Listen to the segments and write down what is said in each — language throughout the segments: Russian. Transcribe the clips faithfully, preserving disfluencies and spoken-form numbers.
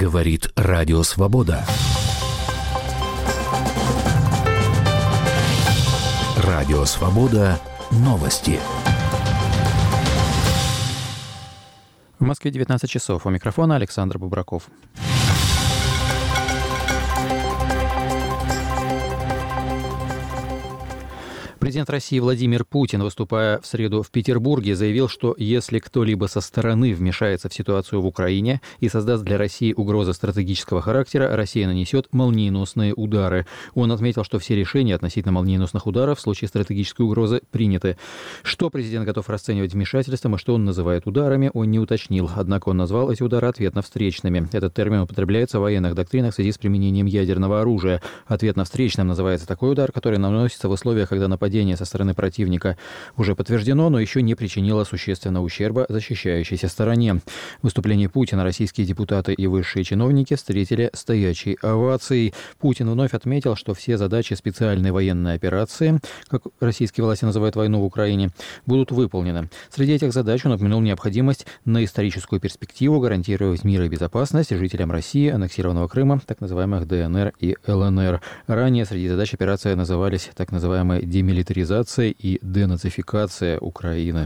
Говорит Радио Свобода. Радио Свобода. Новости. В Москве девятнадцать часов. У микрофона Александр Бубраков. Президент России Владимир Путин, выступая в среду в Петербурге, заявил, что если кто-либо со стороны вмешается в ситуацию в Украине и создаст для России угрозы стратегического характера, Россия нанесет молниеносные удары. Он отметил, что все решения относительно молниеносных ударов в случае стратегической угрозы приняты. Что президент готов расценивать вмешательством и что он называет ударами, он не уточнил. Однако он назвал эти удары ответно-встречными. Этот термин употребляется в военных доктринах в связи с применением ядерного оружия. Ответно-встречным называется такой удар, который наносится в условиях, когда нападение со стороны противника уже подтверждено, но еще не причинило существенного ущерба защищающейся стороне. В выступлении Путина российские депутаты и высшие чиновники встретили стоячей овацией. Путин вновь отметил, что все задачи специальной военной операции, как российские власти называют войну в Украине, будут выполнены. Среди этих задач он упомянул необходимость на историческую перспективу гарантировать мир и безопасность жителям России, аннексированного Крыма, так называемых ДНР и ЛНР. Ранее среди задач операции назывались так называемые демилитаризация и денацификация Украины.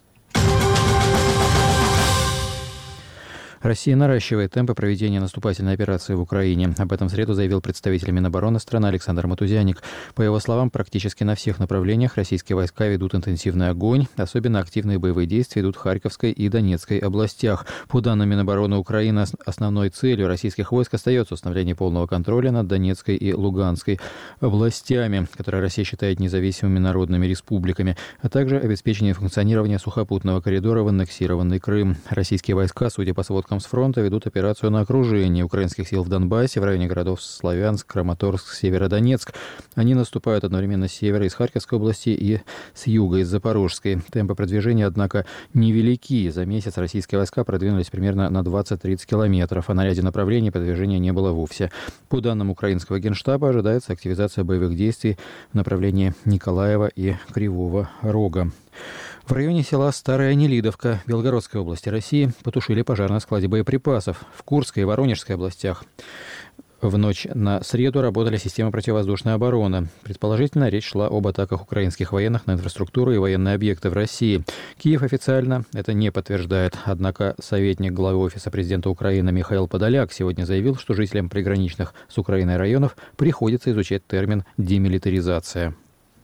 Россия наращивает темпы проведения наступательной операции в Украине. Об этом в среду заявил представитель Минобороны страны Александр Матузяник. По его словам, практически на всех направлениях российские войска ведут интенсивный огонь. Особенно активные боевые действия идут в Харьковской и Донецкой областях. По данным Минобороны Украины, основной целью российских войск остается установление полного контроля над Донецкой и Луганской областями, которые Россия считает независимыми народными республиками, а также обеспечение функционирования сухопутного коридора в аннексированный Крым. Российские войска, судя по сводкам с фронта, ведут операцию на окружение украинских сил в Донбассе в районе городов Славянск, Краматорск, Северодонецк. Они наступают одновременно с севера из Харьковской области и с юга из Запорожской. Темпы продвижения, однако, невелики. За месяц российские войска продвинулись примерно на двадцать-тридцать километров, а на ряде направлений продвижения не было вовсе. По данным украинского генштаба, ожидается активизация боевых действий в направлении Николаева и Кривого Рога. В районе села Старая Нелидовка Белгородской области России потушили пожар на складе боеприпасов. В Курской и Воронежской областях в ночь на среду работали системы противовоздушной обороны. Предположительно, речь шла об атаках украинских военных на инфраструктуру и военные объекты в России. Киев официально это не подтверждает. Однако советник главы Офиса президента Украины Михаил Подоляк сегодня заявил, что жителям приграничных с Украиной районов приходится изучать термин «демилитаризация».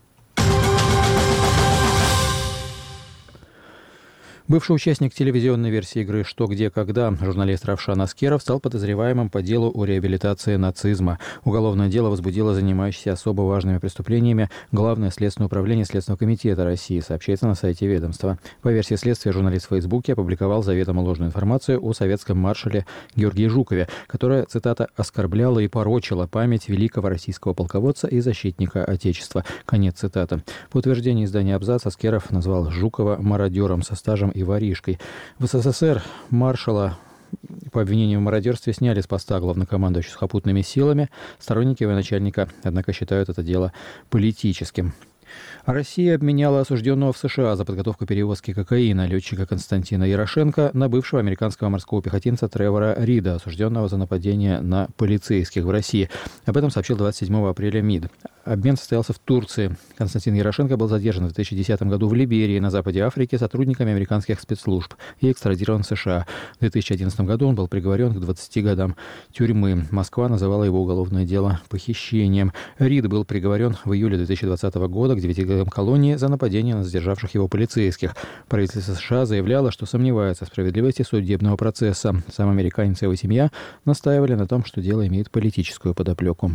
Бывший участник телевизионной версии игры «Что, где, когда» журналист Равшан Аскеров стал подозреваемым по делу о реабилитации нацизма. Уголовное дело возбудило занимающееся особо важными преступлениями Главное следственное управление Следственного комитета России, сообщается на сайте ведомства. По версии следствия, журналист в Фейсбуке опубликовал заведомо ложную информацию о советском маршале Георгии Жукове, которая, цитата, «оскорбляла и порочила память великого российского полководца и защитника Отечества». Конец цитаты. По утверждению издания «Абзац» Аскеров назвал Жукова мародером со стажем и воришкой. В СССР маршала по обвинению в мародерстве сняли с поста главнокомандующего сухопутными силами. Сторонники военачальника, однако, считают это дело политическим. Россия обменяла осужденного в США за подготовку перевозки кокаина летчика Константина Ярошенко на бывшего американского морского пехотинца Тревора Рида, осужденного за нападение на полицейских в России. Об этом сообщил двадцать седьмого апреля МИД. Обмен состоялся в Турции. Константин Ярошенко был задержан в две тысячи десятом году в Либерии, на западе Африки, сотрудниками американских спецслужб и экстрадирован в США. В две тысячи одиннадцатом году он был приговорен к двадцати годам тюрьмы. Москва называла его уголовное дело похищением. Рид был приговорен в июле две тысячи двадцатого года к девяти годам колонии за нападение на задержавших его полицейских. Правительство США заявляло, что сомневается в справедливости судебного процесса. Сам американец и его семья настаивали на том, что дело имеет политическую подоплеку.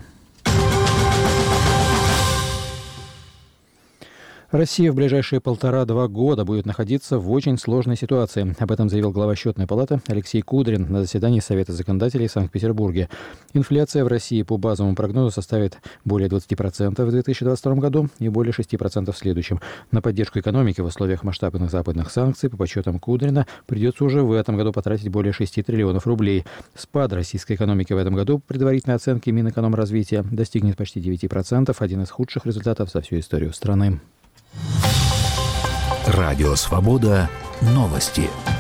Россия в ближайшие полтора-два года будет находиться в очень сложной ситуации. Об этом заявил глава Счетной палаты Алексей Кудрин на заседании Совета законодателей в Санкт-Петербурге. Инфляция в России по базовому прогнозу составит более двадцати процентов в две тысячи двадцать втором году и более шести процентов в следующем. На поддержку экономики в условиях масштабных западных санкций, по подсчетам Кудрина, придется уже в этом году потратить более шести триллионов рублей. Спад российской экономики в этом году, предварительной оценки Минэкономразвития, достигнет почти девяти процентов, один из худших результатов за всю историю страны. Радио Свобода. Новости.